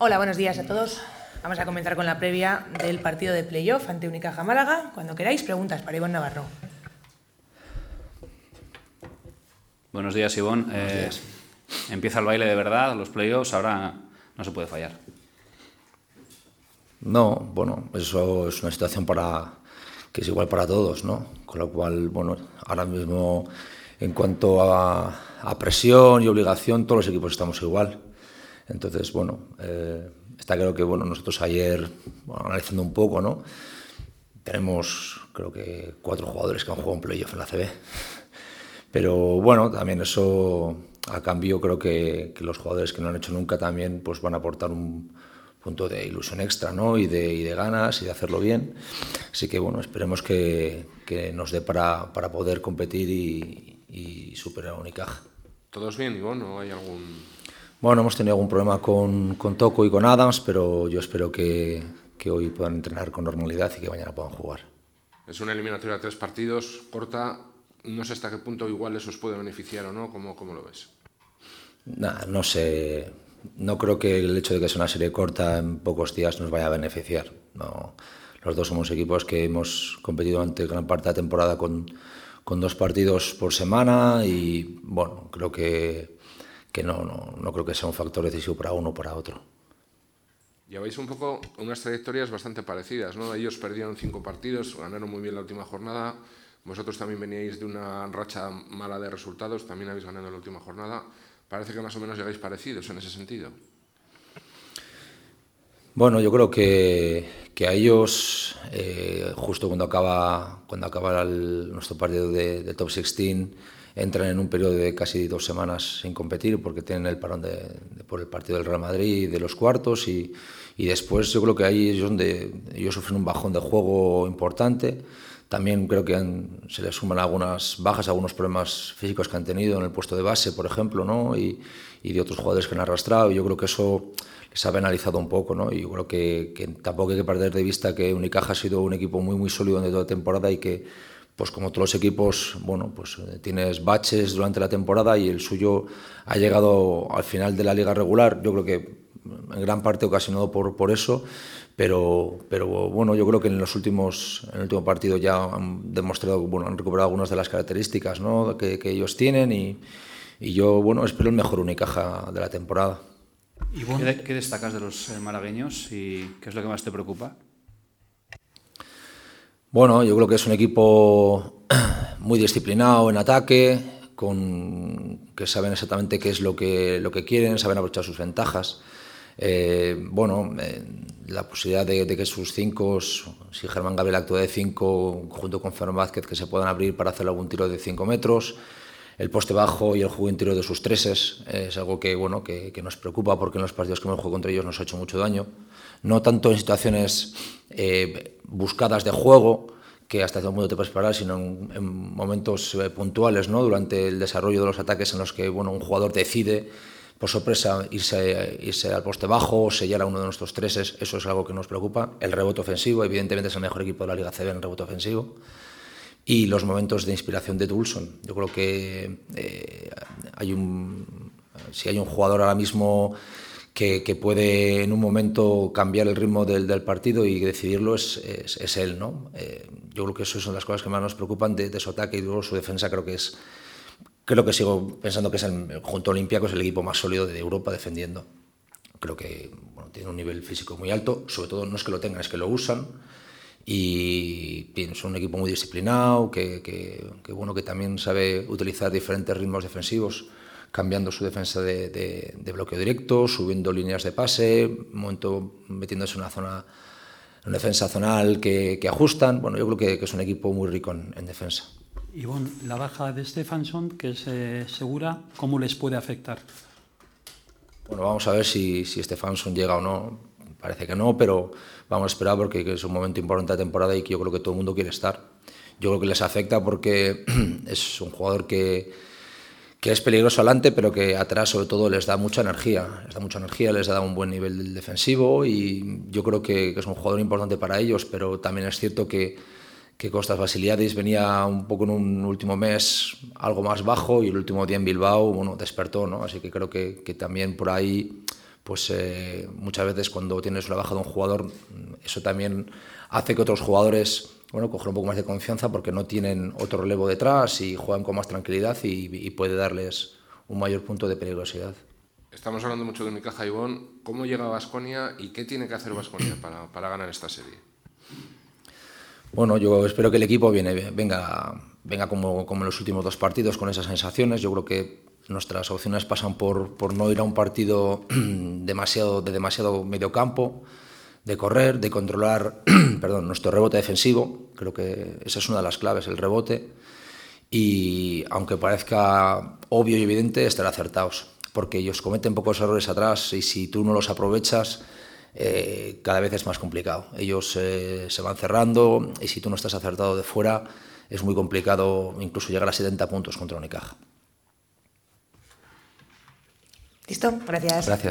Hola, buenos días a todos. Vamos a comenzar con la previa del partido de playoff ante Unicaja Málaga. Cuando queráis, preguntas para Ivonne Navarro. Buenos días, Ivonne. Buenos días. Empieza el baile de verdad, los playoffs, ahora no se puede fallar. No, bueno, eso es una situación que es igual para todos, ¿no? Con lo cual, bueno, ahora mismo en cuanto a presión y obligación, todos los equipos estamos igual. Entonces, bueno, está claro que bueno, nosotros ayer, bueno, analizando un poco, ¿no? Tenemos, creo que 4 jugadores que han jugado en playoff en la CB. Pero bueno, también eso, a cambio, creo que los jugadores que no han hecho nunca también pues van a aportar un punto de ilusión extra, ¿no? y de ganas y de hacerlo bien. Así que bueno, esperemos que nos dé para poder competir y superar a Unicaja. ¿Todos bien, Ivonne, o hay algún...? Bueno, hemos tenido algún problema con Toko y con Adams, pero yo espero que hoy puedan entrenar con normalidad y que mañana puedan jugar. Es una eliminatoria de 3 partidos, corta. No sé hasta qué punto igual eso os puede beneficiar o no. ¿Cómo lo ves? No sé. No creo que el hecho de que sea una serie corta en pocos días nos vaya a beneficiar. No. Los dos somos equipos que hemos competido durante gran parte de la temporada con 2 partidos por semana y bueno, creo que no creo que sea un factor decisivo para uno o para otro. Lleváis un poco unas trayectorias bastante parecidas, ¿no? Ellos perdieron 5 partidos, ganaron muy bien la última jornada. Vosotros también veníais de una racha mala de resultados, también habéis ganado en la última jornada. Parece que más o menos llegáis parecidos en ese sentido. Bueno, yo creo que a ellos, justo cuando acaba nuestro partido de Top 16, entran en un periodo de casi 2 semanas sin competir porque tienen el parón por el partido del Real Madrid de los cuartos y después yo creo que ahí es donde ellos sufren un bajón de juego importante. También creo que se les suman algunas bajas, algunos problemas físicos que han tenido en el puesto de base, por ejemplo, ¿no? y de otros jugadores que han arrastrado. Yo creo que eso les ha penalizado un poco, ¿no? Y yo creo que tampoco hay que perder de vista que Unicaja ha sido un equipo muy, muy sólido en toda la temporada y que, pues como todos los equipos, bueno, pues tienes baches durante la temporada y el suyo ha llegado al final de la liga regular. Yo creo que en gran parte ocasionado por eso. Pero bueno, yo creo que en el último partido ya han demostrado, bueno, han recuperado algunas de las características, ¿no? que ellos tienen y yo, bueno, espero el mejor Unicaja de la temporada. ¿Qué destacas de los malagueños y qué es lo que más te preocupa? Bueno, yo creo que es un equipo muy disciplinado en ataque, que saben exactamente qué es lo que quieren, saben aprovechar sus ventajas. La posibilidad de que sus 5, si Germán Gabriel actúa de 5 junto con Fernando Vázquez, que se puedan abrir para hacer algún tiro de 5 metros, el poste bajo y el juego interior de sus treses es algo que nos preocupa porque en los partidos que hemos jugado contra ellos nos ha hecho mucho daño, no tanto en situaciones buscadas de juego que hasta cierto punto te puedes parar, sino en momentos puntuales, ¿no? Durante el desarrollo de los ataques en los que un jugador decide por sorpresa irse al poste bajo o sellar a uno de nuestros treses. Eso es algo que nos preocupa. El rebote ofensivo, evidentemente es el mejor equipo de la Liga CB en el rebote ofensivo. Y los momentos de inspiración de Toulson. Yo creo que si hay un jugador ahora mismo que puede en un momento cambiar el ritmo del partido y decidirlo, es él, ¿no? Yo creo que esas son las cosas que más nos preocupan de su ataque y luego su defensa. Creo que sigo pensando que es junto a Olympiacos el equipo más sólido de Europa defendiendo. Creo que tiene un nivel físico muy alto, sobre todo no es que lo tengan, es que lo usan. Y bien, son un equipo muy disciplinado, que también sabe utilizar diferentes ritmos defensivos, cambiando su defensa de bloqueo directo, subiendo líneas de pase, un momento metiéndose en una defensa zonal que ajustan. Bueno, yo creo que es un equipo muy rico en defensa. Y bueno, la baja de Stefansson, que es segura, ¿cómo les puede afectar? Bueno, vamos a ver si Stefansson llega o no. Parece que no, pero vamos a esperar porque es un momento importante de la temporada y que yo creo que todo el mundo quiere estar. Yo creo que les afecta porque es un jugador que es peligroso adelante, pero que atrás sobre todo les da mucha energía. Les da un buen nivel defensivo y yo creo que es un jugador importante para ellos, pero también es cierto que Kostas Vasiliadis venía un poco en un último mes algo más bajo y el último día en Bilbao despertó, ¿no? Así que creo que también por ahí pues muchas veces cuando tienes una baja de un jugador, eso también hace que otros jugadores cojan un poco más de confianza porque no tienen otro relevo detrás y juegan con más tranquilidad y puede darles un mayor punto de peligrosidad. Estamos hablando mucho de Unicaja, Ibón. ¿Cómo llega Baskonia y qué tiene que hacer Baskonia para ganar esta serie? Bueno, yo espero que el equipo venga como en los últimos 2 partidos con esas sensaciones. Yo creo que nuestras opciones pasan por no ir a un partido de demasiado medio campo, de correr, de controlar nuestro rebote defensivo. Creo que esa es una de las claves, el rebote. Y aunque parezca obvio y evidente, estar acertados, porque ellos cometen pocos errores atrás y si tú no los aprovechas, cada vez es más complicado. Ellos se van cerrando y si tú no estás acertado de fuera, es muy complicado incluso llegar a 70 puntos contra Unicaja. ¿Listo? Gracias. Gracias.